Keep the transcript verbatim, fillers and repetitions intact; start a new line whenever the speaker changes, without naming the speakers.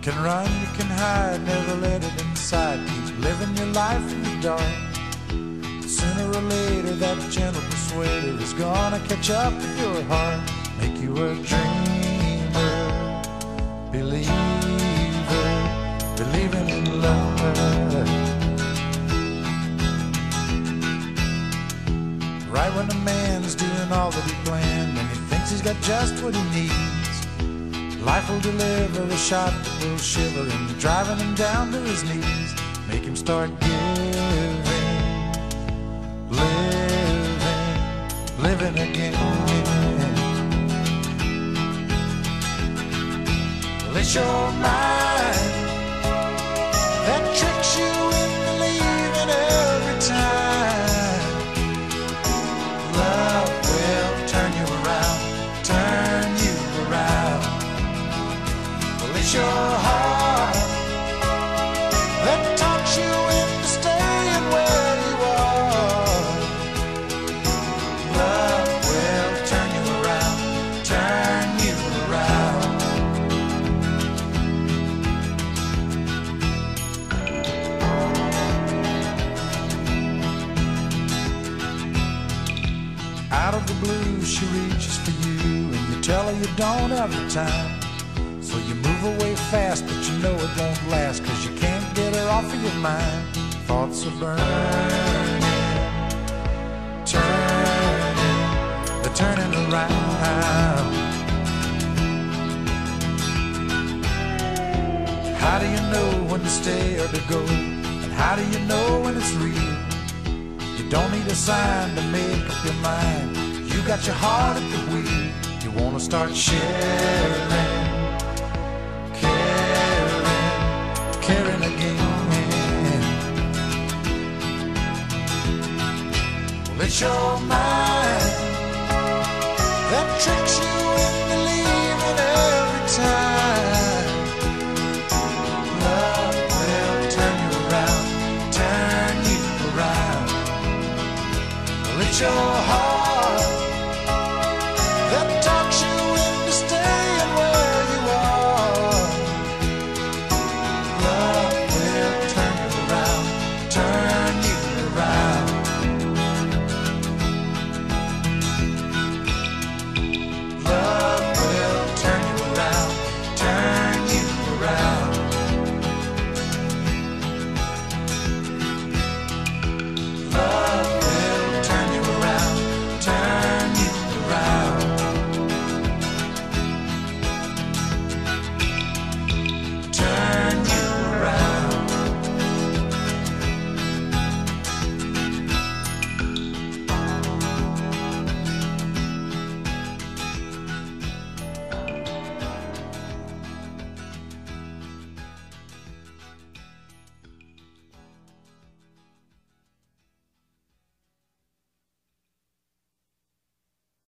can run, you can hide, never let it inside. Keep living your life in the dark. Sooner or later that gentle persuader is gonna catch up with your heart. Make you a dreamer, believer, believing in love. Right when a man's doing all that he planned and he thinks he's got just what he needs, life will deliver a shot that will shiver him, driving him down to his knees. Make him start giving, living, living again. Well, it's your mind that tricks you into believing every time. Love will turn you around, turn you around. Well, it's your heart that talks you into staying where you are. Love will turn you around, turn you around. Out of the blue she reaches for you, and you tell her you don't have the time. So you move away fast, but you know it won't last, 'cause you can't get her off of your mind. Thoughts are burning, turning, they're turning around. How do you know when to stay or to go? And how do you know when it's real? You don't need a sign to make up your mind. You got your heart at the wheel. You wanna start sharing, caring again. Well, it's your mind that tricks you into believing every time. Love will turn you around, turn you around. Well, it's your